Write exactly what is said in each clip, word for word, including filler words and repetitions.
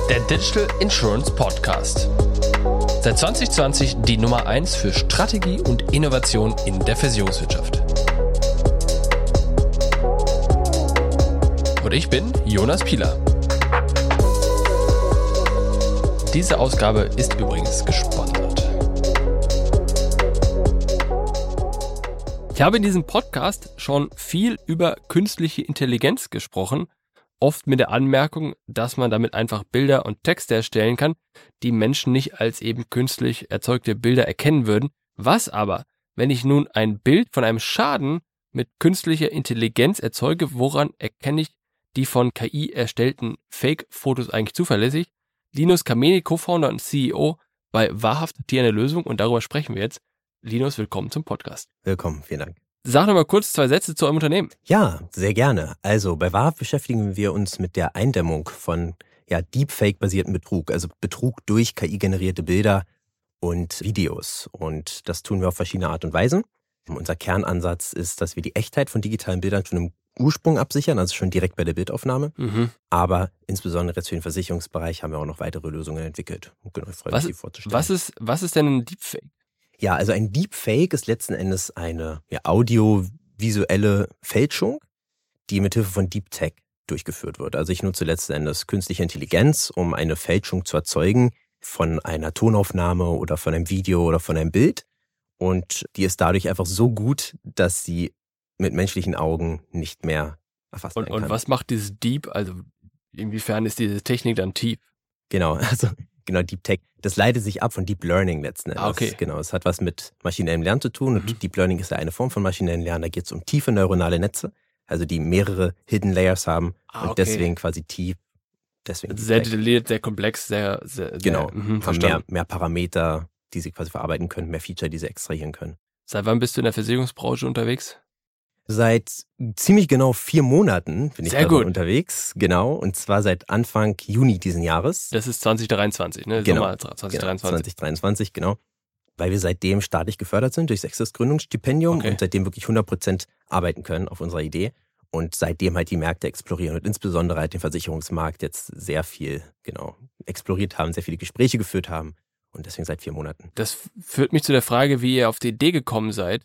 Der Digital Insurance Podcast. Seit zwanzig zwanzig die Nummer eins für Strategie und Innovation in der Versicherungswirtschaft. Und ich bin Jonas Pieler. Diese Ausgabe ist übrigens gesponsert. Ich habe in diesem Podcast schon viel über künstliche Intelligenz gesprochen, oft mit der Anmerkung, dass man damit einfach Bilder und Texte erstellen kann, die Menschen nicht als eben künstlich erzeugte Bilder erkennen würden. Was aber, wenn ich nun ein Bild von einem Schaden mit künstlicher Intelligenz erzeuge, woran erkenne ich die von K I erstellten Fake-Fotos eigentlich zuverlässig? Linus Kameni, Co-Founder und C E O bei Wahrhaft T eine Lösung, und darüber sprechen wir jetzt. Linus, willkommen zum Podcast. Willkommen, vielen Dank. Sag noch mal kurz zwei Sätze zu eurem Unternehmen. Ja, sehr gerne. Also bei Wahrhaft beschäftigen wir uns mit der Eindämmung von ja, Deepfake-basierten Betrug, also Betrug durch K I-generierte Bilder und Videos. Und das tun wir auf verschiedene Art und Weisen. Unser Kernansatz ist, dass wir die Echtheit von digitalen Bildern schon im Ursprung absichern, also schon direkt bei der Bildaufnahme. Mhm. Aber insbesondere jetzt für den Versicherungsbereich haben wir auch noch weitere Lösungen entwickelt. Genau, ich freue mich, die vorzustellen. Was ist, was ist denn ein Deepfake? Ja, also ein Deepfake ist letzten Endes eine ja, audiovisuelle Fälschung, die mithilfe von Deep Tech durchgeführt wird. Also ich nutze letzten Endes künstliche Intelligenz, um eine Fälschung zu erzeugen von einer Tonaufnahme oder von einem Video oder von einem Bild. Und die ist dadurch einfach so gut, dass sie mit menschlichen Augen nicht mehr erfasst werden kann. Und was macht dieses Deep? Also inwiefern ist diese Technik dann Deep? Genau, also genau, Deep Tech, das leitet sich ab von Deep Learning letzten Endes. Ah, okay. Genau, es hat was mit maschinellem Lernen zu tun, und mhm. Deep Learning ist ja eine Form von maschinellem Lernen. Da geht es um tiefe neuronale Netze, also die mehrere Hidden Layers haben ah, okay. und deswegen quasi tief. Deswegen also sehr detailliert, sehr komplex, sehr, sehr genau, sehr, mh, haben mehr, mehr Parameter, die sie quasi verarbeiten können, mehr Feature, die sie extrahieren können. Seit wann bist du in der Versicherungsbranche unterwegs? Seit ziemlich genau vier Monaten bin ich Sehr gut. unterwegs, genau, und zwar seit Anfang Juni diesen Jahres. Das ist zwanzig dreiundzwanzig, ne? Genau, Sommer zwanzig dreiundzwanzig. Genau, zwanzig dreiundzwanzig, genau. Weil wir seitdem staatlich gefördert sind durch sechstes Gründungsstipendium okay. und seitdem wirklich hundert Prozent arbeiten können auf unserer Idee. Und seitdem halt die Märkte explorieren und insbesondere halt den Versicherungsmarkt jetzt sehr viel, genau, exploriert haben, sehr viele Gespräche geführt haben, und deswegen seit vier Monaten. Das führt mich zu der Frage, wie ihr auf die Idee gekommen seid.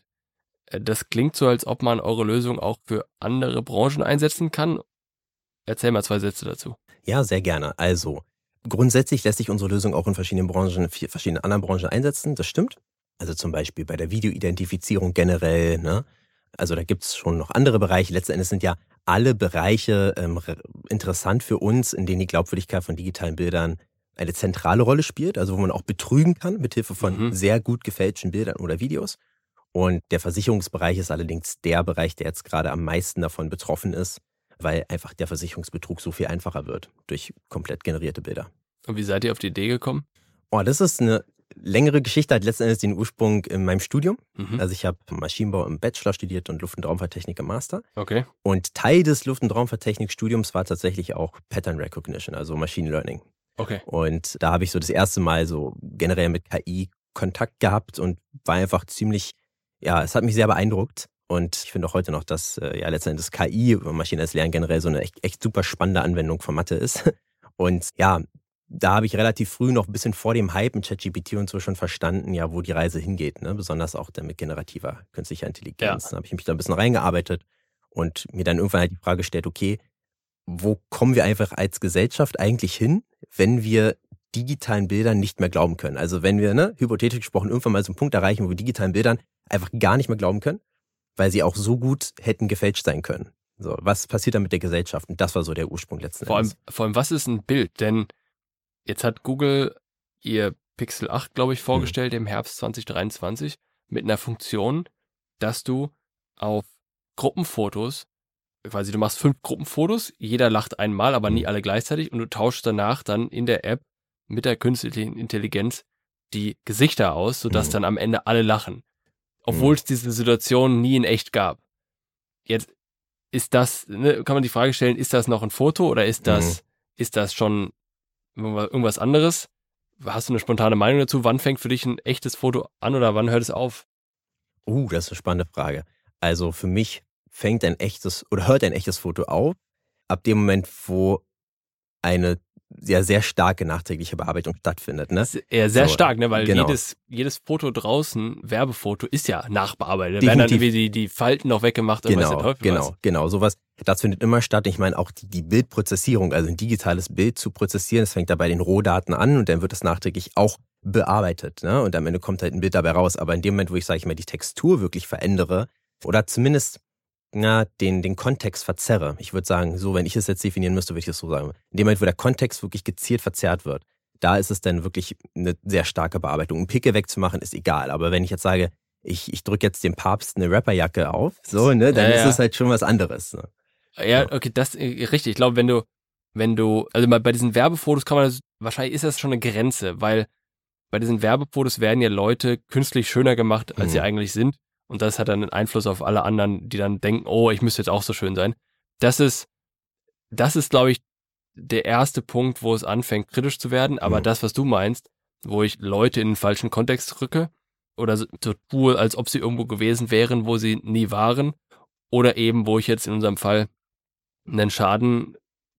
Das klingt so, als ob man eure Lösung auch für andere Branchen einsetzen kann. Erzähl mal zwei Sätze dazu. Ja, sehr gerne. Also grundsätzlich lässt sich unsere Lösung auch in verschiedenen Branchen, verschiedenen anderen Branchen einsetzen. Das stimmt. Also zum Beispiel bei der Videoidentifizierung generell, ne? Also da gibt es schon noch andere Bereiche. Letzten Endes sind ja alle Bereiche ähm, interessant für uns, in denen die Glaubwürdigkeit von digitalen Bildern eine zentrale Rolle spielt. Also wo man auch betrügen kann mithilfe von mhm. sehr gut gefälschten Bildern oder Videos. Und der Versicherungsbereich ist allerdings der Bereich, der jetzt gerade am meisten davon betroffen ist, weil einfach der Versicherungsbetrug so viel einfacher wird durch komplett generierte Bilder. Und wie seid ihr auf die Idee gekommen? Oh, das ist eine längere Geschichte, hat letzten Endes den Ursprung in meinem Studium. Mhm. Also ich habe Maschinenbau im Bachelor studiert und Luft- und Raumfahrttechnik im Master. Okay. Und Teil des Luft- und Raumfahrttechnik-Studiums war tatsächlich auch Pattern Recognition, also Machine Learning. Okay. Und da habe ich so das erste Mal so generell mit K I Kontakt gehabt und war einfach ziemlich, ja, es hat mich sehr beeindruckt. Und ich finde auch heute noch, dass äh, ja letztendlich K I, maschinelles Lernen generell, so eine echt, echt super spannende Anwendung von Mathe ist. Und ja, da habe ich relativ früh noch ein bisschen vor dem Hype mit ChatGPT und so schon verstanden, ja, wo die Reise hingeht, ne? Besonders auch dann mit generativer künstlicher Intelligenz. Ja. Da habe ich mich da ein bisschen reingearbeitet und mir dann irgendwann halt die Frage gestellt, okay, wo kommen wir einfach als Gesellschaft eigentlich hin, wenn wir digitalen Bildern nicht mehr glauben können? Also wenn wir, ne, hypothetisch gesprochen, irgendwann mal so einen Punkt erreichen, wo wir digitalen Bildern einfach gar nicht mehr glauben können, weil sie auch so gut hätten gefälscht sein können. So, was passiert dann mit der Gesellschaft? Und das war so der Ursprung letzten vor Endes. Allem, vor allem, was ist ein Bild? Denn jetzt hat Google ihr Pixel acht, glaube ich, vorgestellt hm. im Herbst zwanzig dreiundzwanzig mit einer Funktion, dass du auf Gruppenfotos, quasi du machst fünf Gruppenfotos, jeder lacht einmal, aber hm. nie alle gleichzeitig, und du tauschst danach dann in der App mit der künstlichen Intelligenz die Gesichter aus, sodass hm. dann am Ende alle lachen. Obwohl hm. es diese Situation nie in echt gab. Jetzt ist das, ne, kann man die Frage stellen, ist das noch ein Foto oder ist das, hm. ist das schon irgendwas anderes? Hast du eine spontane Meinung dazu? Wann fängt für dich ein echtes Foto an oder wann hört es auf? Uh, das ist eine spannende Frage. Also für mich fängt ein echtes oder hört ein echtes Foto auf, ab dem Moment, wo eine ja sehr starke nachträgliche Bearbeitung stattfindet. Ne? Eher sehr so, stark, ne? Weil genau. jedes, jedes Foto draußen, Werbefoto, ist ja nachbearbeitet. Da Definitiv. werden dann irgendwie die, die Falten noch weggemacht und genau, weiß der Teufel genau, was. Genau, sowas, das findet immer statt. Ich meine auch die, die Bildprozessierung, also ein digitales Bild zu prozessieren, das fängt da bei den Rohdaten an und dann wird das nachträglich auch bearbeitet. Ne? Und am Ende kommt halt ein Bild dabei raus. Aber in dem Moment, wo ich, sage ich mal, die Textur wirklich verändere oder zumindest na, den, den Kontext verzerre. Ich würde sagen, so, wenn ich es jetzt definieren müsste, würde ich das so sagen. In dem Moment, wo der Kontext wirklich gezielt verzerrt wird, da ist es dann wirklich eine sehr starke Bearbeitung. Ein Picke wegzumachen ist egal. Aber wenn ich jetzt sage, ich, ich drücke jetzt dem Papst eine Rapperjacke auf, so, ne, dann ja, ist ja. es halt schon was anderes. Ne? Ja, okay, das richtig. Ich glaube, wenn du, wenn du, also bei diesen Werbefotos kann man das, wahrscheinlich ist das schon eine Grenze, weil bei diesen Werbefotos werden ja Leute künstlich schöner gemacht, als Mhm. sie eigentlich sind. Und das hat dann einen Einfluss auf alle anderen, die dann denken, oh, ich müsste jetzt auch so schön sein. Das ist, das ist, glaube ich, der erste Punkt, wo es anfängt, kritisch zu werden. Aber Mhm. das, was du meinst, wo ich Leute in den falschen Kontext rücke oder so, so tue, als ob sie irgendwo gewesen wären, wo sie nie waren, oder eben, wo ich jetzt in unserem Fall einen Schaden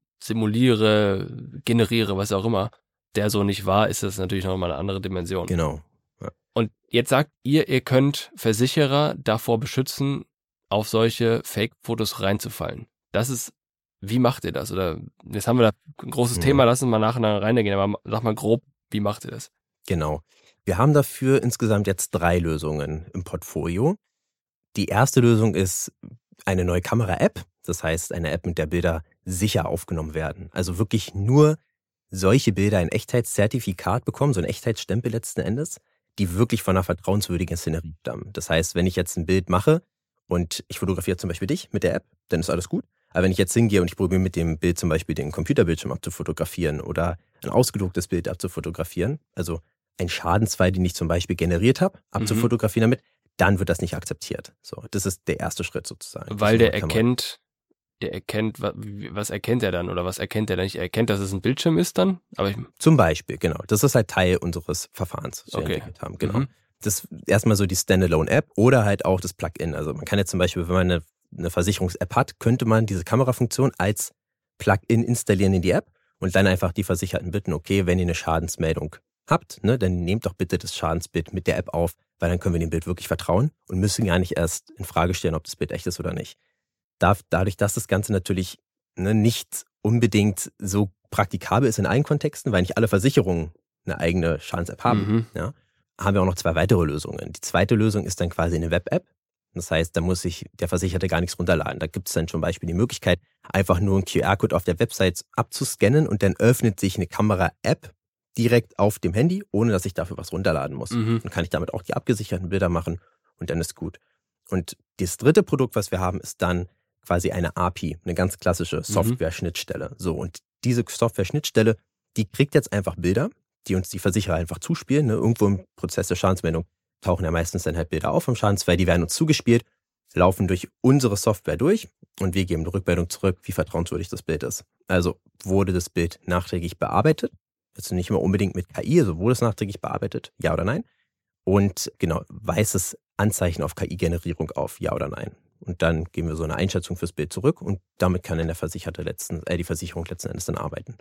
simuliere, generiere, was auch immer, der so nicht war, ist das natürlich nochmal eine andere Dimension. Genau. Und jetzt sagt ihr, ihr könnt Versicherer davor beschützen, auf solche Fake-Fotos reinzufallen. Das ist, wie macht ihr das? Oder jetzt haben wir da ein großes Mhm. Thema, lass uns mal nacheinander reingehen, aber sag mal grob, wie macht ihr das? Genau. Wir haben dafür insgesamt jetzt drei Lösungen im Portfolio. Die erste Lösung ist eine neue Kamera-App. Das heißt, eine App, mit der Bilder sicher aufgenommen werden. Also wirklich nur solche Bilder ein Echtheitszertifikat bekommen, so ein Echtheitsstempel letzten Endes, die wirklich von einer vertrauenswürdigen Szenerie stammen. Das heißt, wenn ich jetzt ein Bild mache und ich fotografiere zum Beispiel dich mit der App, dann ist alles gut. Aber wenn ich jetzt hingehe und ich probiere mit dem Bild zum Beispiel den Computerbildschirm abzufotografieren oder ein ausgedrucktes Bild abzufotografieren, also ein Schadensfall, den ich zum Beispiel generiert habe, abzufotografieren damit, dann wird das nicht akzeptiert. So, das ist der erste Schritt sozusagen. Weil der erkennt, der erkennt, was, was erkennt er dann oder was erkennt er dann nicht? Er erkennt, dass es ein Bildschirm ist dann? Aber ich, Zum Beispiel, genau. Das ist halt Teil unseres Verfahrens, das wir Okay. entwickelt haben. Genau. Mhm. Das ist erstmal so die Standalone-App oder halt auch das Plugin. Also man kann jetzt zum Beispiel, wenn man eine, eine Versicherungs-App hat, könnte man diese Kamerafunktion als Plugin installieren in die App und dann einfach die Versicherten bitten, okay, wenn ihr eine Schadensmeldung habt, ne, dann nehmt doch bitte das Schadensbild mit der App auf, weil dann können wir dem Bild wirklich vertrauen und müssen gar nicht erst in Frage stellen, ob das Bild echt ist oder nicht. Darf, dadurch, dass das Ganze natürlich ne, nicht unbedingt so praktikabel ist in allen Kontexten, weil nicht alle Versicherungen eine eigene Schadens-App haben, Mhm. ja, haben wir auch noch zwei weitere Lösungen. Die zweite Lösung ist dann quasi eine Web-App. Das heißt, da muss sich der Versicherte gar nichts runterladen. Da gibt es dann zum Beispiel die Möglichkeit, einfach nur einen Q R-Code auf der Website abzuscannen und dann öffnet sich eine Kamera-App direkt auf dem Handy, ohne dass ich dafür was runterladen muss. Mhm. Dann kann ich damit auch die abgesicherten Bilder machen und dann ist gut. Und das dritte Produkt, was wir haben, ist dann quasi eine A P I, eine ganz klassische Software-Schnittstelle. So, und diese Software-Schnittstelle, die kriegt jetzt einfach Bilder, die uns die Versicherer einfach zuspielen. Ne? Irgendwo im Prozess der Schadensmeldung tauchen ja meistens dann halt Bilder auf vom Schadensfall, die werden uns zugespielt, laufen durch unsere Software durch und wir geben eine Rückmeldung zurück, wie vertrauenswürdig das Bild ist. Also wurde das Bild nachträglich bearbeitet, jetzt nicht immer unbedingt mit K I, also wurde es nachträglich bearbeitet, ja oder nein? Und genau, weißes Anzeichen auf K I-Generierung auf, ja oder nein? Und dann geben wir so eine Einschätzung fürs Bild zurück und damit kann dann der Versicherte letzten, äh, die Versicherung letzten Endes dann arbeiten.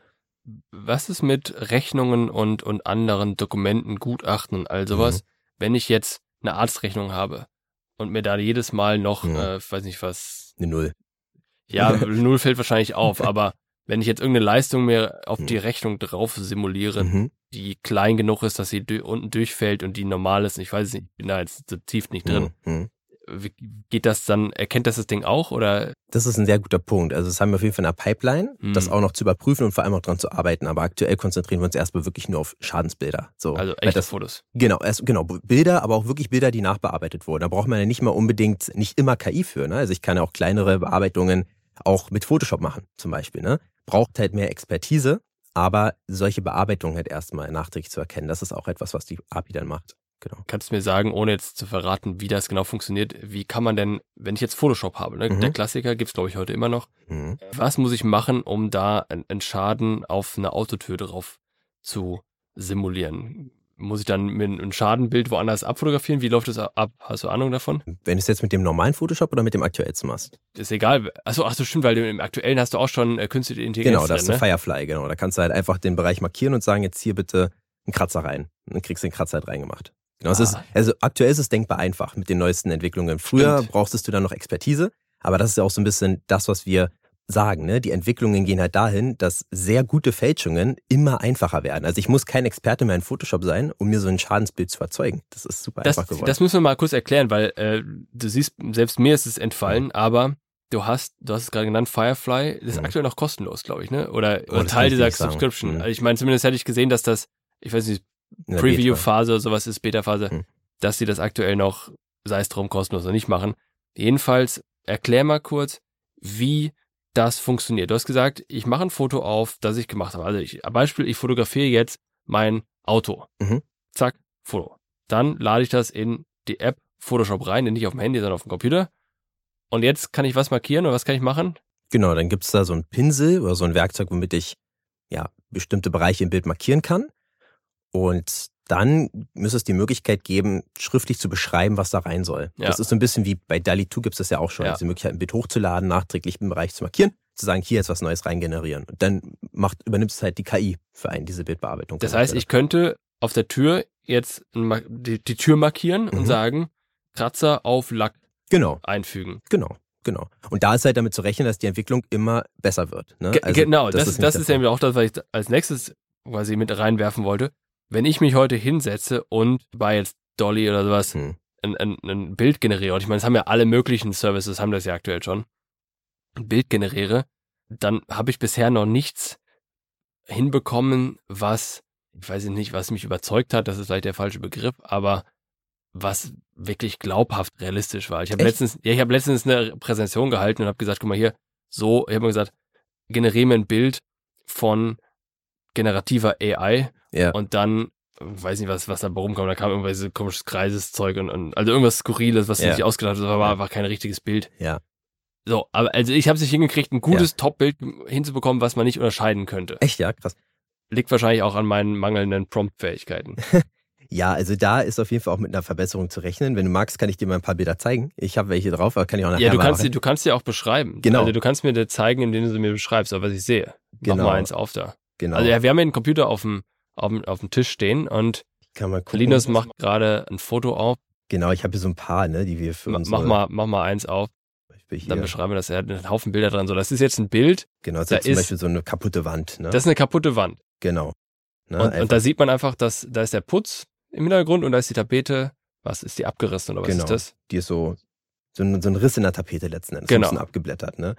Was ist mit Rechnungen und, und anderen Dokumenten, Gutachten und all sowas, Mhm. wenn ich jetzt eine Arztrechnung habe und mir da jedes Mal noch, Mhm. äh, weiß nicht was, Eine Null. ja, Null fällt wahrscheinlich auf, aber wenn ich jetzt irgendeine Leistung mir auf Mhm. die Rechnung drauf simuliere, Mhm. die klein genug ist, dass sie dü- unten durchfällt und die normal ist, ich weiß es nicht, ich bin da jetzt so tief nicht drin. Mhm. Wie geht das dann, erkennt das das Ding auch oder? Das ist ein sehr guter Punkt. Also das haben wir auf jeden Fall in der Pipeline, Mhm. das auch noch zu überprüfen und vor allem auch dran zu arbeiten. Aber aktuell konzentrieren wir uns erstmal wirklich nur auf Schadensbilder. So, Also weil echte das, Fotos. Genau, erst, genau, Bilder, aber auch wirklich Bilder, die nachbearbeitet wurden. Da braucht man ja nicht mal unbedingt, nicht immer K I für. Ne? Also ich kann ja auch kleinere Bearbeitungen auch mit Photoshop machen, zum Beispiel. Ne? Braucht halt mehr Expertise, aber solche Bearbeitungen halt erstmal nachträglich zu erkennen, das ist auch etwas, was die A P I dann macht. Genau. Kannst du mir sagen, ohne jetzt zu verraten, wie das genau funktioniert, wie kann man denn, wenn ich jetzt Photoshop habe, ne? Mhm. Der Klassiker gibt's glaube ich heute immer noch, Mhm. was muss ich machen, um da einen Schaden auf eine Autotür drauf zu simulieren? muss ich dann mit einem Schadenbild woanders abfotografieren? Wie läuft das ab? Hast du Ahnung davon? Wenn du es jetzt mit dem normalen Photoshop oder mit dem aktuellsten machst? Ist egal. Achso, ach so, stimmt, weil im aktuellen hast du auch schon äh, künstliche Intelligenz. Genau, da hast du ne? Firefly, genau. Da kannst du halt einfach den Bereich markieren und sagen, jetzt hier bitte einen Kratzer rein. Und dann kriegst du den Kratzer halt reingemacht. Genau, Ah. es ist, also aktuell ist es denkbar einfach mit den neuesten Entwicklungen. Früher Stimmt. brauchtest du dann noch Expertise, aber das ist ja auch so ein bisschen das, was wir sagen, ne? Die Entwicklungen gehen halt dahin, dass sehr gute Fälschungen immer einfacher werden. Also ich muss kein Experte mehr in Photoshop sein, um mir so ein Schadensbild zu erzeugen. Das ist super Das, einfach geworden. das müssen wir mal kurz erklären, weil äh, du siehst, selbst mir ist es entfallen, Mhm. aber du hast, du hast es gerade genannt, Firefly, das ist Mhm. aktuell noch kostenlos, glaube ich, ne? Oder, Oh, oder das kann Teil ich dir dieser nicht sagen. Subscription. Mhm. Also ich meine, zumindest hätte ich gesehen, dass das, ich weiß nicht, In der Preview-Phase oder sowas ist, Beta-Phase, Mhm. dass sie das aktuell noch, sei es drum, kostenlos oder nicht machen. Jedenfalls, erklär mal kurz, wie das funktioniert. Du hast gesagt, ich mache ein Foto auf, das ich gemacht habe. Also ich, Beispiel, ich fotografiere jetzt mein Auto. Mhm. Zack, Foto. Dann lade ich das in die App Photoshop rein, nicht auf dem Handy, sondern auf dem Computer. Und jetzt kann ich was markieren oder was kann ich machen? Genau, dann gibt's da so einen Pinsel oder so ein Werkzeug, womit ich ja bestimmte Bereiche im Bild markieren kann. Und dann müsste es die Möglichkeit geben, schriftlich zu beschreiben, was da rein soll. Ja. Das ist so ein bisschen wie bei DALL-E zwei gibt es das ja auch schon. Ja. Diese Möglichkeit, ein Bild hochzuladen, nachträglich im Bereich zu markieren, zu sagen, hier jetzt was Neues reingenerieren. Und dann macht, übernimmt es halt die K I für einen, diese Bildbearbeitung. Das heißt, ich könnte auf der Tür jetzt die, die Tür markieren und Mhm. sagen, Kratzer auf Lack Genau, einfügen. genau, genau. Und da ist halt damit zu rechnen, dass die Entwicklung immer besser wird. Ne? Ge Also genau, das, ist, das nicht ist der nämlich auch das, was ich als nächstes quasi mit reinwerfen wollte. Wenn ich mich heute hinsetze und bei jetzt Dolly oder sowas Fall. Hm. ein, ein, ein Bild generiere, und ich meine, das haben ja alle möglichen Services, haben das ja aktuell schon, ein Bild generiere, dann habe ich bisher noch nichts hinbekommen, was, ich weiß nicht, was mich überzeugt hat, das ist vielleicht der falsche Begriff, aber was wirklich glaubhaft realistisch war. Ich habe Echt? letztens, ja, ich habe letztens eine Präsentation gehalten und habe gesagt, guck mal hier, so, ich habe mir gesagt, generiere mir ein Bild von generativer A I Ja. und dann, weiß nicht, was, was da rumkam, da kam irgendwas so komisches Kreiseszeug und, und also irgendwas Skurriles, was sie Ja. sich ausgedacht hat, das war Ja. einfach kein richtiges Bild. Ja. So, aber also ich habe es nicht hingekriegt, ein gutes Top-Bild hinzubekommen, was man nicht unterscheiden könnte. Echt, ja, krass. Liegt wahrscheinlich auch an meinen mangelnden Prompt-Fähigkeiten. Ja, also da ist auf jeden Fall auch mit einer Verbesserung zu rechnen. Wenn du magst, kann ich dir mal ein paar Bilder zeigen. Ich habe welche drauf, aber kann ich auch nachher Ja, du mal kannst, machen. dir, du kannst dir auch beschreiben. Genau. Also du kannst mir das zeigen, indem du sie mir beschreibst, aber was ich sehe. Mach Genau. mal eins auf da. Genau. Also ja, wir haben ja einen Computer auf dem, auf dem, auf dem Tisch stehen und ich kann mal gucken. Linus macht gerade ein Foto auf. Genau, ich habe hier so ein paar, ne, die wir für Ma- uns. Mach mal, mach mal eins auf. Hier. Dann beschreiben wir das. Er hat einen Haufen Bilder dran. So, das ist jetzt ein Bild. Genau, das ist da jetzt zum ist- Beispiel so eine kaputte Wand. Ne? Das ist eine kaputte Wand. genau. Ne, Und, einfach- und da sieht man einfach, dass da ist der Putz im Hintergrund und da ist die Tapete. Was ist die abgerissen oder was genau. ist das? Die ist so, so ein, so ein Riss in der Tapete letzten Endes. Genau. So ein bisschen abgeblättert. Ne?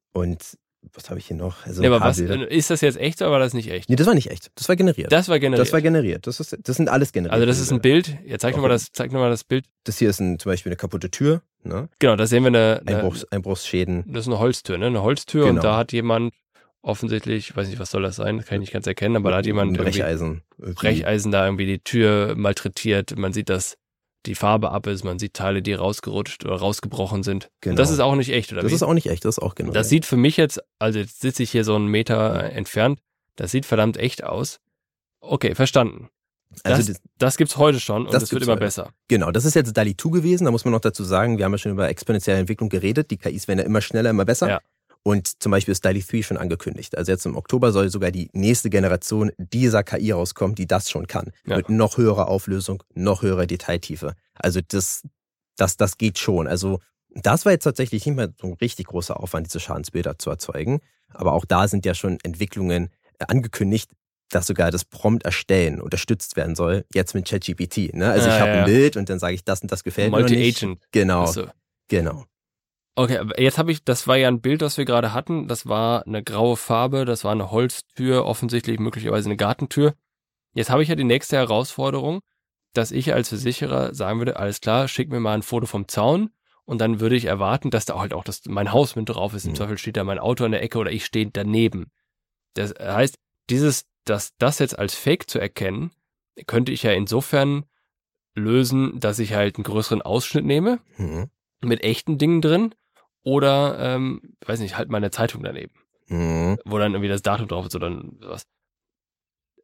Und was habe ich hier noch? Also Nee, ein aber paar was, Bilder. ist das jetzt echt oder war das nicht echt? Nee, das war nicht echt. Das war generiert. Das war generiert. Das war generiert. Das, ist, das sind alles generiert. also das ist ein Bild. Jetzt zeig Auch nochmal ein- das, zeig noch mal das Bild. Das hier ist ein, zum Beispiel eine kaputte Tür. Ne? Genau, da sehen wir eine, eine Einbruchs, Einbruchsschäden. das ist eine Holztür, ne? Eine Holztür und Genau. da hat jemand offensichtlich, ich weiß nicht, was soll das sein, kann ich nicht ganz erkennen, aber da hat jemand ein irgendwie Brecheisen. irgendwie. Brecheisen da irgendwie die Tür malträtiert. Man sieht, dass die Farbe ab ist, man sieht Teile, die rausgerutscht oder rausgebrochen sind. Genau. Und das ist auch nicht echt, oder Das wie? ist auch nicht echt, das ist auch generiert. Das sieht für mich jetzt, also jetzt sitze ich hier so einen Meter äh, entfernt, das sieht verdammt echt aus. Okay, verstanden. Das, also das, das gibt's heute schon und das es wird gibt's immer heute. besser. Genau, das ist jetzt DALL-E zwei gewesen, da muss man noch dazu sagen, wir haben ja schon über exponentielle Entwicklung geredet, die K Is werden ja immer schneller, immer besser. Ja. Und zum Beispiel ist DALL-E drei schon angekündigt. Also jetzt im Oktober soll sogar die nächste Generation dieser K I rauskommen, die das schon kann. Ja. Mit noch höherer Auflösung, noch höherer Detailtiefe. Also das, das, das geht schon. Also das war jetzt tatsächlich nicht mehr so ein richtig großer Aufwand, diese Schadensbilder zu erzeugen. Aber auch da sind ja schon Entwicklungen äh, angekündigt, dass sogar das Prompt erstellen unterstützt werden soll, jetzt mit ChatGPT. Ne? Also Ja, ich habe ja. ein Bild und dann sage ich, das und das gefällt mir noch nicht. Multi-Agent. Genau, Achso. genau. Okay, aber jetzt habe ich, das war ja ein Bild, das wir gerade hatten. Das war eine graue Farbe, das war eine Holztür, offensichtlich möglicherweise eine Gartentür. Jetzt habe ich ja die nächste Herausforderung, dass ich als Versicherer sagen würde, alles klar, schick mir mal ein Foto vom Zaun und dann würde ich erwarten, dass da halt auch das, mein Haus mit drauf ist. Im Mhm. Zweifel steht da mein Auto in der Ecke oder ich stehe daneben. Das heißt, dieses, das, das jetzt als Fake zu erkennen, könnte ich ja insofern lösen, dass ich halt einen größeren Ausschnitt nehme Mhm. mit echten Dingen drin oder, ähm, weiß nicht, halt meine Zeitung daneben, Mhm. wo dann irgendwie das Datum drauf ist oder was.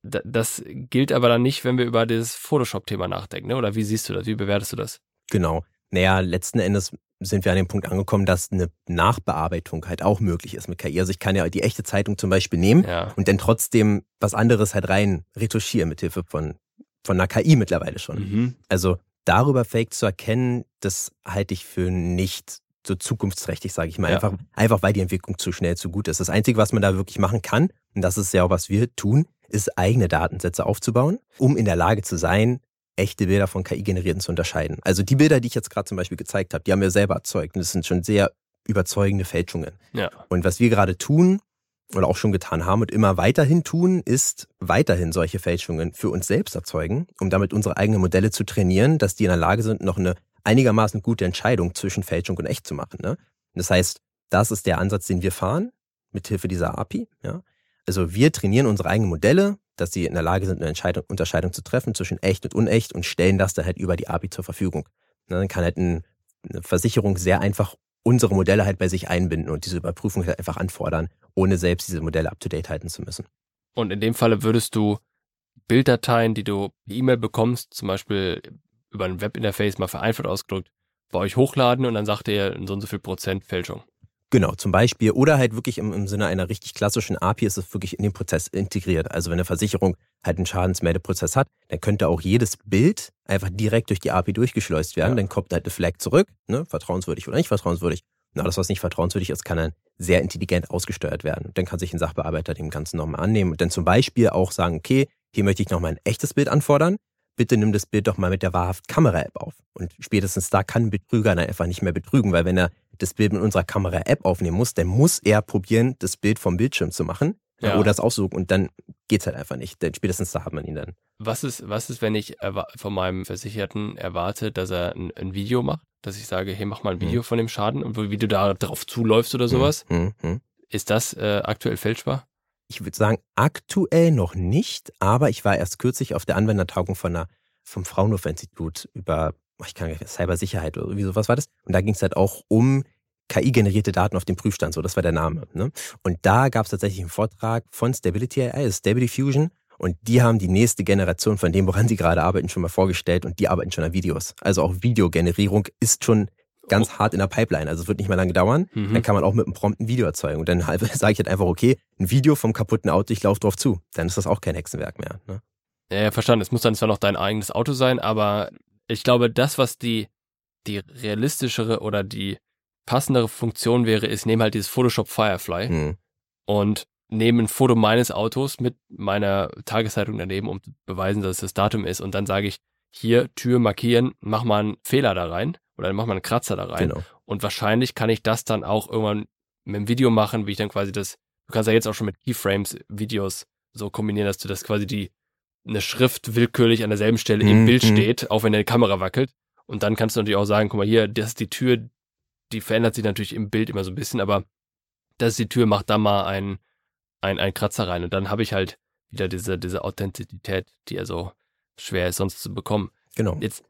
das gilt aber dann nicht, wenn wir über das Photoshop-Thema nachdenken, ne? Oder wie siehst du das? Wie bewertest du das? Genau. Naja, letzten Endes sind wir an dem Punkt angekommen, dass eine Nachbearbeitung halt auch möglich ist mit K I. Also ich kann ja die echte Zeitung zum Beispiel nehmen ja. und dann trotzdem was anderes halt rein retuschieren mit Hilfe von, von einer K I mittlerweile schon. Mhm. Also darüber Fake zu erkennen, das halte ich für nicht so zukunftsträchtig, sage ich mal. Ja. Einfach, einfach weil die Entwicklung zu schnell, zu gut ist. Das Einzige, was man da wirklich machen kann, und das ist ja auch, was wir tun, ist eigene Datensätze aufzubauen, um in der Lage zu sein, echte Bilder von K I-generierten zu unterscheiden. Also die Bilder, die ich jetzt gerade zum Beispiel gezeigt habe, die haben wir selber erzeugt und das sind schon sehr überzeugende Fälschungen. Ja. Und was wir gerade tun oder auch schon getan haben und immer weiterhin tun, ist weiterhin solche Fälschungen für uns selbst erzeugen, um damit unsere eigenen Modelle zu trainieren, dass die in der Lage sind, noch eine einigermaßen gute Entscheidung zwischen Fälschung und echt zu machen. Ne? Das heißt, das ist der Ansatz, den wir fahren, mithilfe dieser A P I. Ja? Also wir trainieren unsere eigenen Modelle, dass sie in der Lage sind, eine Entscheidung, Unterscheidung zu treffen zwischen echt und unecht und stellen das dann halt über die A P I zur Verfügung. Dann kann halt ein, eine Versicherung sehr einfach unsere Modelle halt bei sich einbinden und diese Überprüfung halt einfach anfordern, ohne selbst diese Modelle up-to-date halten zu müssen. Und in dem Falle würdest du Bilddateien, die du per E-Mail bekommst, zum Beispiel über ein Webinterface, mal vereinfacht ausgedrückt, bei euch hochladen und dann sagt ihr in so und so viel Prozent Fälschung. Genau, zum Beispiel. Oder halt wirklich im, im Sinne einer richtig klassischen A P I ist es wirklich in den Prozess integriert. Also wenn eine Versicherung halt einen Schadensmeldeprozess hat, dann könnte auch jedes Bild einfach direkt durch die A P I durchgeschleust werden. Ja. Dann kommt halt eine Flag zurück, ne, vertrauenswürdig oder nicht vertrauenswürdig. Und alles, was nicht vertrauenswürdig ist, kann dann sehr intelligent ausgesteuert werden. Dann kann sich ein Sachbearbeiter dem Ganzen nochmal annehmen und dann zum Beispiel auch sagen, okay, hier möchte ich nochmal ein echtes Bild anfordern. Bitte nimm das Bild doch mal mit der wahrhaft Kamera-App auf. Und spätestens da kann ein Betrüger dann einfach nicht mehr betrügen, weil wenn er das Bild mit unserer Kamera-App aufnehmen muss, dann muss er probieren, das Bild vom Bildschirm zu machen ja. oder das aussuchen und dann geht's halt einfach nicht. Denn spätestens da hat man ihn dann. Was ist, was ist, wenn ich von meinem Versicherten erwarte, dass er ein, ein Video macht, dass ich sage, hey, mach mal ein Video hm. von dem Schaden und wie du da drauf zuläufst oder sowas? Hm, hm, hm. Ist das äh, aktuell fälschbar? Ich würde sagen, aktuell noch nicht, aber ich war erst kürzlich auf der Anwendertagung von einer, vom Fraunhofer-Institut über, ich kann gar nicht, Cybersicherheit oder irgendwie sowas war das. Und da ging es halt auch um K I-generierte Daten auf dem Prüfstand, so das war der Name. Ne? Und da gab es tatsächlich einen Vortrag von Stability A I, Stability Fusion, und die haben die nächste Generation von dem, woran sie gerade arbeiten, schon mal vorgestellt und die arbeiten schon an Videos. Also auch Videogenerierung ist schon ganz oh. hart in der Pipeline, also es wird nicht mehr lange dauern. Mhm. Dann kann man auch mit einem Prompt ein Video erzeugen. Und dann sage ich halt einfach, okay, ein Video vom kaputten Auto, ich laufe drauf zu. Dann ist das auch kein Hexenwerk mehr. Ne? Ja, ja, verstanden. Es muss dann zwar noch dein eigenes Auto sein, aber ich glaube, das, was die, die realistischere oder die passendere Funktion wäre, ist, nehme halt dieses Photoshop Firefly mhm. und nehme ein Foto meines Autos mit meiner Tageszeitung daneben, um zu beweisen, dass es das Datum ist. Und dann sage ich, hier, Tür markieren, mach mal einen Fehler da rein. Oder dann mach mal einen Kratzer da rein. Genau. Und wahrscheinlich kann ich das dann auch irgendwann mit dem Video machen, wie ich dann quasi das, du kannst ja jetzt auch schon mit Keyframes Videos so kombinieren, dass du das quasi die, eine Schrift willkürlich an derselben Stelle mm, im Bild mm. steht, auch wenn deine Kamera wackelt. Und dann kannst du natürlich auch sagen, guck mal hier, das ist die Tür, die verändert sich natürlich im Bild immer so ein bisschen, aber das ist die Tür, mach da mal einen, einen, einen Kratzer rein. Und dann habe ich halt wieder diese, diese Authentizität, die ja so schwer ist, sonst zu bekommen. Genau. Jetzt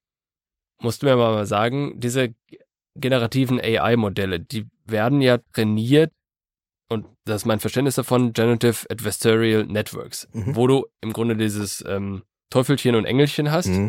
musst du mir mal sagen, diese generativen A I-Modelle, die werden ja trainiert, und das ist mein Verständnis davon, Generative Adversarial Networks, mhm. wo du im Grunde dieses ähm, Teufelchen und Engelchen hast. Mhm.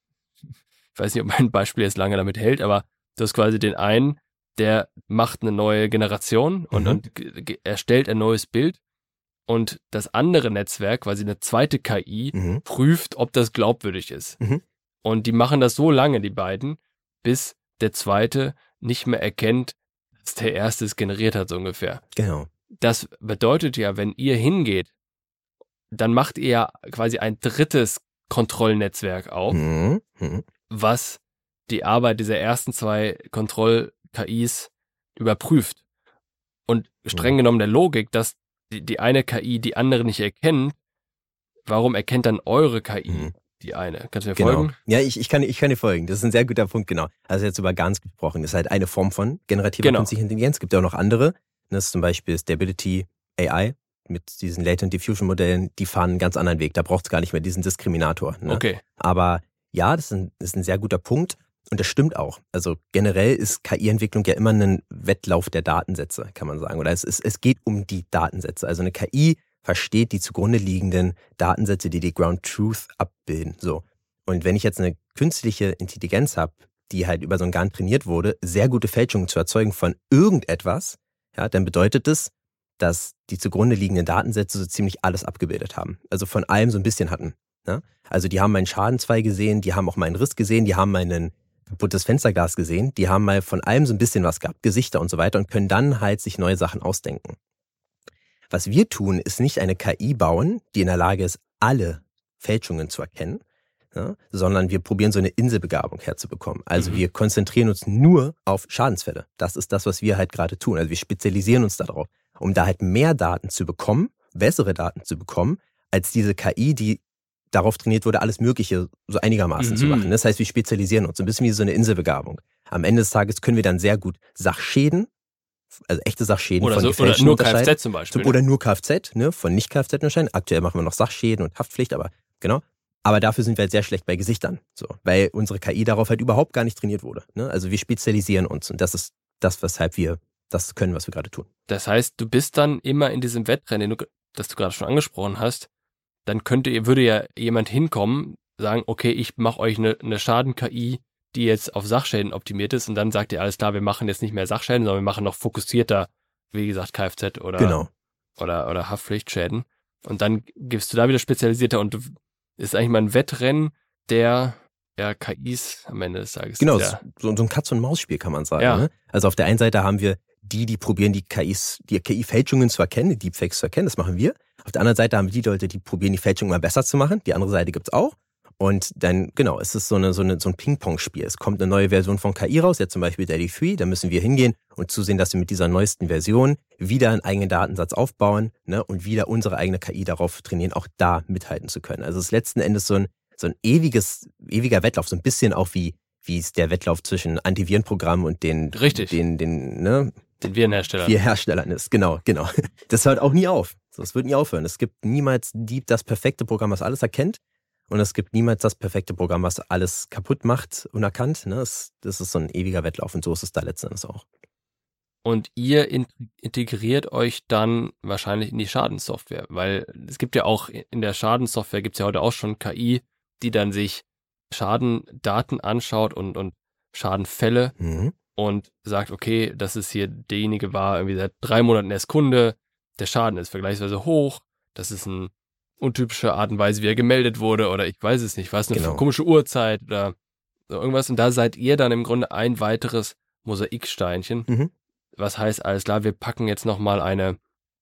Ich weiß nicht, ob mein Beispiel jetzt lange damit hält, aber du hast quasi den einen, der macht eine neue Generation und, mhm. und g- g- erstellt ein neues Bild, und das andere Netzwerk, quasi eine zweite K I, mhm. prüft, ob das glaubwürdig ist. Mhm. Und die machen das so lange, die beiden, bis der zweite nicht mehr erkennt, dass der erste es generiert hat, so ungefähr. Genau. Das bedeutet ja, wenn ihr hingeht, dann macht ihr ja quasi ein drittes Kontrollnetzwerk auf, mhm. Mhm. was die Arbeit dieser ersten zwei Kontroll-K Is überprüft. Und streng mhm. genommen der Logik, dass die, die eine K I die andere nicht erkennt, warum erkennt dann eure K I mhm. die eine? Kannst du mir genau. folgen? Ja, ich, ich, kann, ich kann dir folgen. Das ist ein sehr guter Punkt, genau. Also jetzt über GANs gesprochen. Das ist halt eine Form von generativer genau. künstlicher Intelligenz. Es gibt ja auch noch andere. Das ist zum Beispiel Stability A I mit diesen Latent Diffusion Modellen. Die fahren einen ganz anderen Weg. Da braucht es gar nicht mehr diesen Diskriminator. Ne? Okay. Aber ja, das ist, ein, das ist ein sehr guter Punkt. Und das stimmt auch. Also generell ist K I-Entwicklung ja immer ein Wettlauf der Datensätze, kann man sagen. Oder es, ist, es geht um die Datensätze. Also eine K I versteht die zugrunde liegenden Datensätze, die die Ground Truth abbilden. So. Und wenn ich jetzt eine künstliche Intelligenz habe, die halt über so ein GAN trainiert wurde, sehr gute Fälschungen zu erzeugen von irgendetwas, ja, dann bedeutet das, dass die zugrunde liegenden Datensätze so ziemlich alles abgebildet haben. Also von allem so ein bisschen hatten. Ja? Also die haben meinen Schadenzweig gesehen, die haben auch meinen Riss gesehen, die haben mein kaputtes Fensterglas gesehen, die haben mal von allem so ein bisschen was gehabt, Gesichter und so weiter und können dann halt sich neue Sachen ausdenken. Was wir tun, ist nicht eine K I bauen, die in der Lage ist, alle Fälschungen zu erkennen, ja, sondern wir probieren so eine Inselbegabung herzubekommen. Also mhm. wir konzentrieren uns nur auf Schadensfälle. Das ist das, was wir halt gerade tun. Also wir spezialisieren uns darauf, um da halt mehr Daten zu bekommen, bessere Daten zu bekommen, als diese K I, die darauf trainiert wurde, alles Mögliche so einigermaßen mhm. zu machen. Das heißt, wir spezialisieren uns, ein bisschen wie so eine Inselbegabung. Am Ende des Tages können wir dann sehr gut Sachschäden, also echte Sachschäden oder von so, gefälschten oder nur unterscheiden. Kfz zum Beispiel. Oder nur Kfz, ne, von nicht Kfz unterscheiden. Aktuell machen wir noch Sachschäden und Haftpflicht, aber genau. Aber dafür sind wir halt sehr schlecht bei Gesichtern, so, weil unsere K I darauf halt überhaupt gar nicht trainiert wurde. Ne? Also wir spezialisieren uns und das ist das, weshalb wir das können, was wir gerade tun. Das heißt, du bist dann immer in diesem Wettrennen, das du gerade schon angesprochen hast, dann könnte, würde ja jemand hinkommen, sagen, okay, ich mache euch eine, eine Schaden-K I, die jetzt auf Sachschäden optimiert ist und dann sagt ihr, alles klar, wir machen jetzt nicht mehr Sachschäden, sondern wir machen noch fokussierter, wie gesagt, Kfz oder, genau. oder, oder Haftpflichtschäden. Und dann gibst du da wieder spezialisierter und du ist eigentlich mal ein Wettrennen der ja, K Is am Ende des Tages. Genau, ja. so, so ein Katz-und-Maus-Spiel kann man sagen. Ja. Ne? Also auf der einen Seite haben wir die, die probieren, die K Is, die K I-Fälschungen zu erkennen, die Deepfakes zu erkennen, das machen wir. Auf der anderen Seite haben wir die Leute, die probieren, die Fälschungen mal besser zu machen. Die andere Seite gibt's auch. Und dann, genau, es ist so, eine, so, eine, so ein Ping-Pong-Spiel. Es kommt eine neue Version von K I raus, jetzt zum Beispiel Daddy drei, da müssen wir hingehen und zusehen, dass wir mit dieser neuesten Version wieder einen eigenen Datensatz aufbauen, ne, und wieder unsere eigene K I darauf trainieren, auch da mithalten zu können. Also es ist letzten Endes so ein, so ein ewiges, ewiger Wettlauf, so ein bisschen auch wie, wie es der Wettlauf zwischen Antivirenprogrammen und den, Richtig. den, den, ne, den Virenherstellern. Vier Herstellern ist, genau, genau. Das hört auch nie auf. Das wird nie aufhören. Es gibt niemals die, das perfekte Programm, was alles erkennt. Und es gibt niemals das perfekte Programm, was alles kaputt macht, unerkannt. Ne? Das, das ist so ein ewiger Wettlauf und so ist es da letzten Endes auch. Und ihr in, integriert euch dann wahrscheinlich in die Schadenssoftware, weil es gibt ja auch in der Schadenssoftware, gibt es ja heute auch schon K I, die dann sich Schadendaten anschaut und, und Schadenfälle mhm. und sagt, okay, das ist hier, derjenige war irgendwie seit drei Monaten erst Kunde, der Schaden ist vergleichsweise hoch, das ist eine untypische Art und Weise, wie er gemeldet wurde oder ich weiß es nicht, was, eine genau. komische Uhrzeit oder so irgendwas. Und da seid ihr dann im Grunde ein weiteres Mosaiksteinchen. Mhm. Was heißt, alles klar, wir packen jetzt nochmal eine,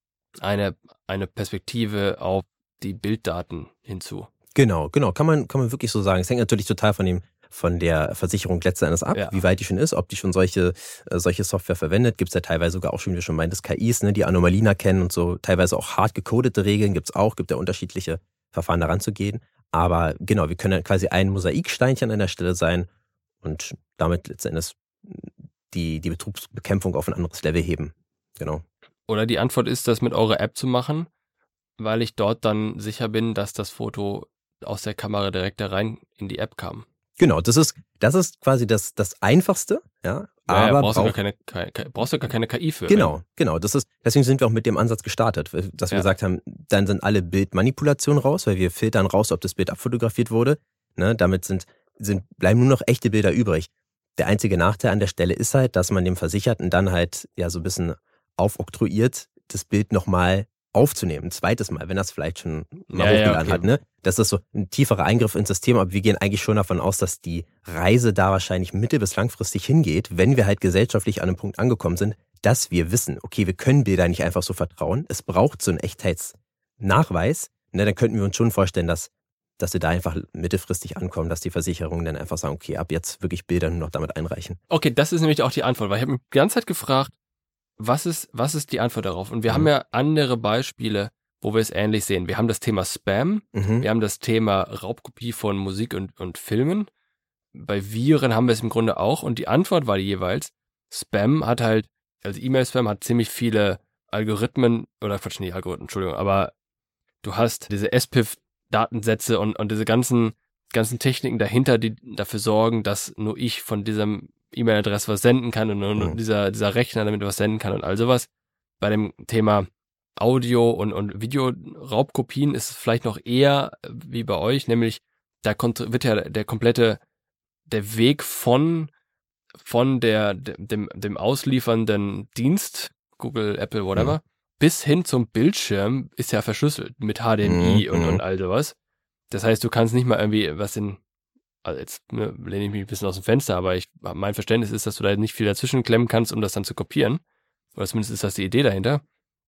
eine, eine Perspektive auf die Bilddaten hinzu. Genau, genau, kann man, kann man wirklich so sagen. Es hängt natürlich total von dem, von der Versicherung letzten Endes ab, ja. wie weit die schon ist, ob die schon solche, äh, solche Software verwendet. Gibt es ja teilweise sogar auch schon, wie du schon meintest, K Is, ne, die Anomalien erkennen und so, teilweise auch hart gecodete Regeln gibt's auch, gibt ja unterschiedliche Verfahren daran zu gehen. Aber genau, wir können dann quasi ein Mosaiksteinchen an der Stelle sein und damit letzten Endes die, die Betrugsbekämpfung auf ein anderes Level heben. Genau. Oder die Antwort ist, das mit eurer App zu machen, weil ich dort dann sicher bin, dass das Foto aus der Kamera direkt da rein in die App kam. Genau, das ist, das ist quasi das, das Einfachste, ja. Aber ja, ja, brauchst, brauch, du gar keine, brauchst du gar keine K I für. Genau, ne? genau. Das ist, deswegen sind wir auch mit dem Ansatz gestartet, dass wir ja. gesagt haben, dann sind alle Bildmanipulationen raus, weil wir filtern raus, ob das Bild abfotografiert wurde. Ne, damit sind, sind, bleiben nur noch echte Bilder übrig. Der einzige Nachteil an der Stelle ist halt, dass man dem Versicherten dann halt ja so ein bisschen aufoktroyiert, das Bild nochmal aufzunehmen, ein zweites Mal, wenn das vielleicht schon mal ja, hochgeladen ja, okay. hat. Ne? Das ist so ein tieferer Eingriff ins System, aber wir gehen eigentlich schon davon aus, dass die Reise da wahrscheinlich mittel- bis langfristig hingeht, wenn wir halt gesellschaftlich an einem Punkt angekommen sind, dass wir wissen, okay, wir können Bilder nicht einfach so vertrauen, es braucht so einen Echtheitsnachweis. Ne? Dann könnten wir uns schon vorstellen, dass, dass wir da einfach mittelfristig ankommen, dass die Versicherungen dann einfach sagen, okay, ab jetzt wirklich Bilder nur noch damit einreichen. Okay, das ist nämlich auch die Antwort, weil ich habe mich die ganze Zeit gefragt, Was ist, was ist die Antwort darauf? Und wir mhm. haben ja andere Beispiele, wo wir es ähnlich sehen. Wir haben das Thema Spam, Mhm. wir haben das Thema Raubkopie von Musik und, und Filmen. Bei Viren haben wir es im Grunde auch. Und die Antwort war jeweils, Spam hat halt, also E-Mail-Spam hat ziemlich viele Algorithmen, oder Quatsch, nicht Algorithmen, Entschuldigung, aber du hast diese S P I F-Datensätze und, und diese ganzen, ganzen Techniken dahinter, die dafür sorgen, dass nur ich von diesem E-Mail-Adresse was senden kann und nur Mhm. dieser, dieser Rechner damit was senden kann und all sowas. Bei dem Thema Audio- und, und Videoraubkopien ist es vielleicht noch eher wie bei euch, nämlich da kont- wird ja der komplette, der Weg von, von der, dem, dem ausliefernden Dienst, Google, Apple, whatever, mhm. bis hin zum Bildschirm ist ja verschlüsselt mit H D M I mhm. und, und all sowas. Das heißt, du kannst nicht mal irgendwie was in, also jetzt ne, lehne ich mich ein bisschen aus dem Fenster, aber ich, mein Verständnis ist, dass du da nicht viel dazwischen klemmen kannst, um das dann zu kopieren. Oder zumindest ist das die Idee dahinter.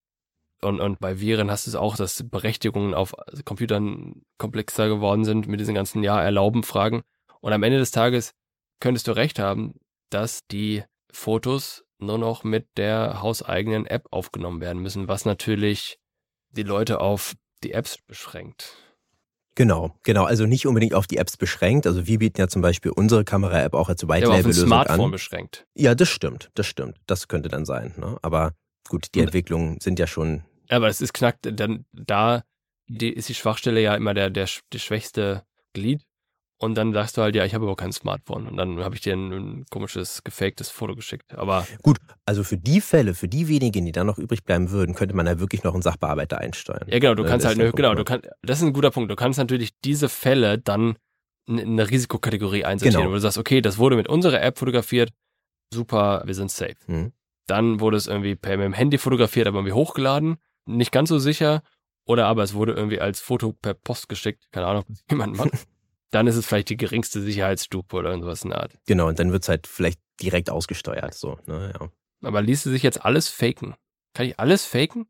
Und, und bei Viren hast du es auch, dass Berechtigungen auf Computern komplexer geworden sind mit diesen ganzen Ja, erlauben Fragen. Und am Ende des Tages könntest du recht haben, dass die Fotos nur noch mit der hauseigenen App aufgenommen werden müssen, was natürlich die Leute auf die Apps beschränkt. Genau, genau. Also nicht unbedingt auf die Apps beschränkt. Also wir bieten ja zum Beispiel unsere Kamera-App auch als White-Label-Lösung an. Ja, auf ein Smartphone beschränkt. Ja, das stimmt, das stimmt. Das könnte dann sein. Ne? Aber gut, die Entwicklungen sind ja schon... Ja, aber es ist knackt, dann da die, ist die Schwachstelle ja immer der, der, der schwächste Glied. Und dann sagst du halt, ja, ich habe aber kein Smartphone. Und dann habe ich dir ein, ein komisches, gefaktes Foto geschickt. Aber gut, also für die Fälle, für die wenigen, die dann noch übrig bleiben würden, könnte man da wirklich noch einen Sachbearbeiter einsteuern. Ja, genau, du kannst das halt, ne, genau, du kannst, das ist ein guter Punkt. Du kannst natürlich diese Fälle dann in eine Risikokategorie einsortieren, genau. Wo du sagst, okay, das wurde mit unserer App fotografiert, super, wir sind safe. Mhm. Dann wurde es irgendwie per, mit dem Handy fotografiert, aber irgendwie hochgeladen, nicht ganz so sicher. Oder aber es wurde irgendwie als Foto per Post geschickt, keine Ahnung, was jemand macht. Dann ist es vielleicht die geringste Sicherheitsstufe oder irgendwas in der Art. Genau, und dann wird es halt vielleicht direkt ausgesteuert. So, ne, ja. Aber ließe sich jetzt alles faken? Kann ich alles faken?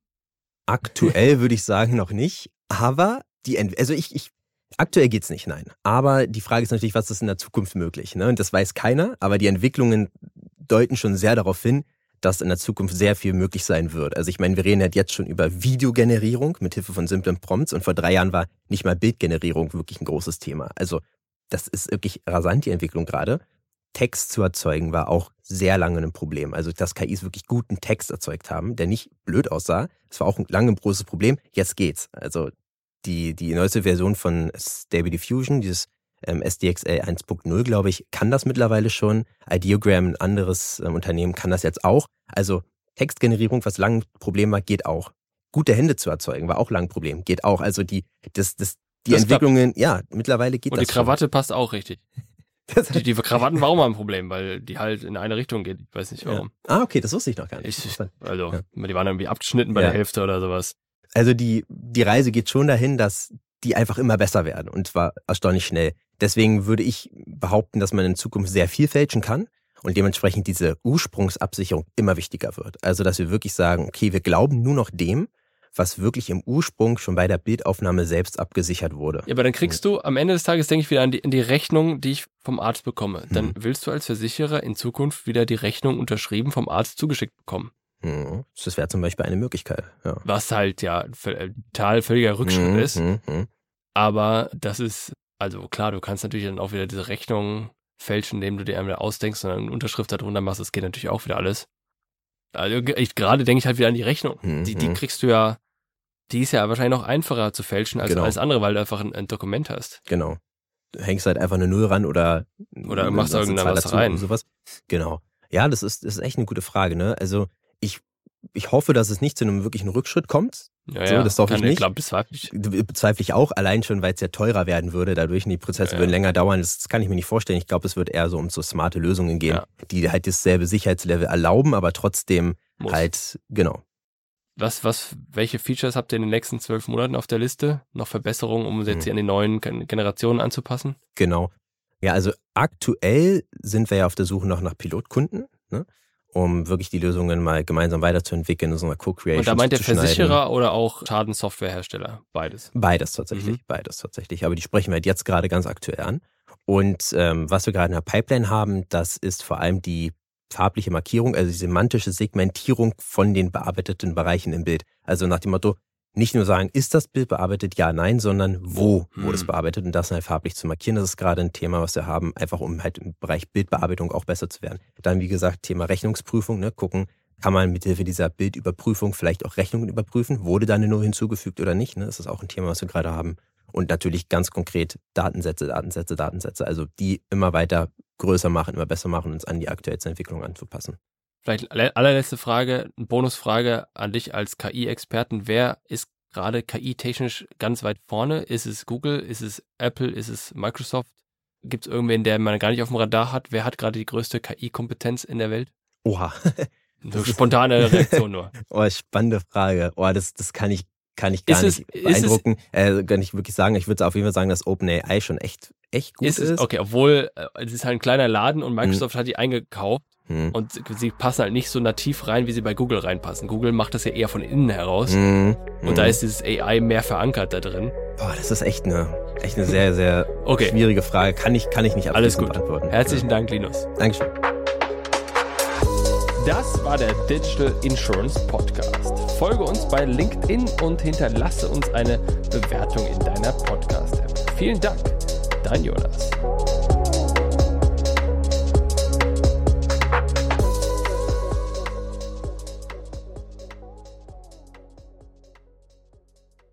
Aktuell würde ich sagen noch nicht, aber die Ent- also ich, ich aktuell geht's nicht, nein. Aber die Frage ist natürlich, was ist in der Zukunft möglich? Ne? Und das weiß keiner, aber die Entwicklungen deuten schon sehr darauf hin, dass in der Zukunft sehr viel möglich sein wird. Also ich meine, wir reden halt jetzt schon über Videogenerierung mit Hilfe von simplen Prompts und vor drei Jahren war nicht mal Bildgenerierung wirklich ein großes Thema. Also das ist wirklich rasant, die Entwicklung gerade. Text zu erzeugen war auch sehr lange ein Problem. Also dass K Is wirklich guten Text erzeugt haben, der nicht blöd aussah. Das war auch lange ein großes Problem. Jetzt geht's. Also die, die neueste Version von Stable Diffusion, dieses Ähm, S D X L eins Punkt null, glaube ich, kann das mittlerweile schon. Ideogram, ein anderes ähm, Unternehmen, kann das jetzt auch. Also Textgenerierung, was lange ein Problem war, geht auch. Gute Hände zu erzeugen, war auch lang ein Problem, geht auch. Also die, das, das, die das Entwicklungen, klappt. Ja, mittlerweile geht Und das. Und die Krawatte schon. Passt auch richtig. die, die Krawatten war auch mal ein Problem, weil die halt in eine Richtung geht. Ich weiß nicht warum. Ja. Ah, okay, das wusste ich noch gar nicht. Ich, also, ja. Die waren irgendwie abgeschnitten bei ja. der Hälfte oder sowas. Also die, die Reise geht schon dahin, dass die einfach immer besser werden und zwar erstaunlich schnell. Deswegen würde ich behaupten, dass man in Zukunft sehr viel fälschen kann und dementsprechend diese Ursprungsabsicherung immer wichtiger wird. Also, dass wir wirklich sagen, okay, wir glauben nur noch dem, was wirklich im Ursprung schon bei der Bildaufnahme selbst abgesichert wurde. Ja, aber dann kriegst du am Ende des Tages, denke ich, wieder an die, an die Rechnung, die ich vom Arzt bekomme. Dann hm. willst du als Versicherer in Zukunft wieder die Rechnung unterschrieben vom Arzt zugeschickt bekommen. Das wäre zum Beispiel eine Möglichkeit. Ja. Was halt ja total völliger Rückschritt mhm, ist. Mhm. Aber das ist, also klar, du kannst natürlich dann auch wieder diese Rechnung fälschen, indem du dir einmal ausdenkst und eine Unterschrift darunter machst. Das geht natürlich auch wieder alles. Also ich, gerade denke ich halt wieder an die Rechnung. Mhm. Die, die kriegst du ja, die ist ja wahrscheinlich noch einfacher zu fälschen als genau. alles andere, weil du einfach ein, ein Dokument hast. Genau. Du hängst halt einfach eine Null ran oder oder machst irgendeine was rein. Sowas. Genau. Ja, das ist, das ist echt eine gute Frage, ne? Also ich, ich hoffe, dass es nicht zu einem wirklichen Rückschritt kommt. Ja, so, ja. Das hoffe ich nicht. Ich glaube, bezweifle ich. Bezweifle ich auch, allein schon, weil es ja teurer werden würde. Dadurch, die Prozesse ja, würden länger dauern. Das, das kann ich mir nicht vorstellen. Ich glaube, es wird eher so um so smarte Lösungen gehen, ja. die halt dasselbe Sicherheitslevel erlauben, aber trotzdem Muss. halt, genau. Was, was, welche Features habt ihr in den nächsten zwölf Monaten auf der Liste? Noch Verbesserungen, um jetzt hier an die neuen Generationen anzupassen? Genau. Ja, also aktuell sind wir ja auf der Suche noch nach Pilotkunden, ne? Um wirklich die Lösungen mal gemeinsam weiterzuentwickeln, in so einer Co-Creation. Und da meint der Versicherer oder auch Schadensoftwarehersteller? Beides? Beides tatsächlich, mhm. beides tatsächlich. Aber die sprechen wir halt jetzt gerade ganz aktuell an. Und ähm, was wir gerade in der Pipeline haben, das ist vor allem die farbliche Markierung, also die semantische Segmentierung von den bearbeiteten Bereichen im Bild. Also nach dem Motto, nicht nur sagen, ist das Bild bearbeitet, ja, nein, sondern wo hm. wurde es bearbeitet und das halt farblich zu markieren. Das ist gerade ein Thema, was wir haben, einfach um halt im Bereich Bildbearbeitung auch besser zu werden. Dann, wie gesagt, Thema Rechnungsprüfung, ne, gucken, kann man mithilfe dieser Bildüberprüfung vielleicht auch Rechnungen überprüfen? Wurde da eine Null hinzugefügt oder nicht? Ne? Das ist auch ein Thema, was wir gerade haben. Und natürlich ganz konkret Datensätze, Datensätze, Datensätze, also die immer weiter größer machen, immer besser machen, uns an die aktuellste Entwicklung anzupassen. vielleicht allerletzte Frage, eine Bonusfrage an dich als K I-Experten. Wer ist gerade K I-technisch ganz weit vorne? Ist es Google? Ist es Apple? Ist es Microsoft? Gibt es irgendwen, der man gar nicht auf dem Radar hat? Wer hat gerade die größte K I-Kompetenz in der Welt? Oha. So spontane Reaktion nur. Oh, spannende Frage. Oh, das, das kann ich, kann ich gar ist nicht es, beeindrucken. Äh, kann ich wirklich sagen. Ich würde auf jeden Fall sagen, dass OpenAI schon echt, echt gut ist. ist. Es, okay, obwohl äh, es ist halt ein kleiner Laden und Microsoft hm. hat die eingekauft hm. und sie passen halt nicht so nativ rein, wie sie bei Google reinpassen. Google macht das ja eher von innen heraus hm. und hm. da ist dieses A I mehr verankert da drin. Boah, das ist echt eine, echt eine sehr, sehr okay. schwierige Frage. Kann ich, kann ich nicht Alles gut. beantworten. Herzlichen Dank, Linus. Dankeschön. Das war der Digital Insurance Podcast. Folge uns bei LinkedIn und hinterlasse uns eine Bewertung in deiner Podcast-App. Vielen Dank, dein Jonas.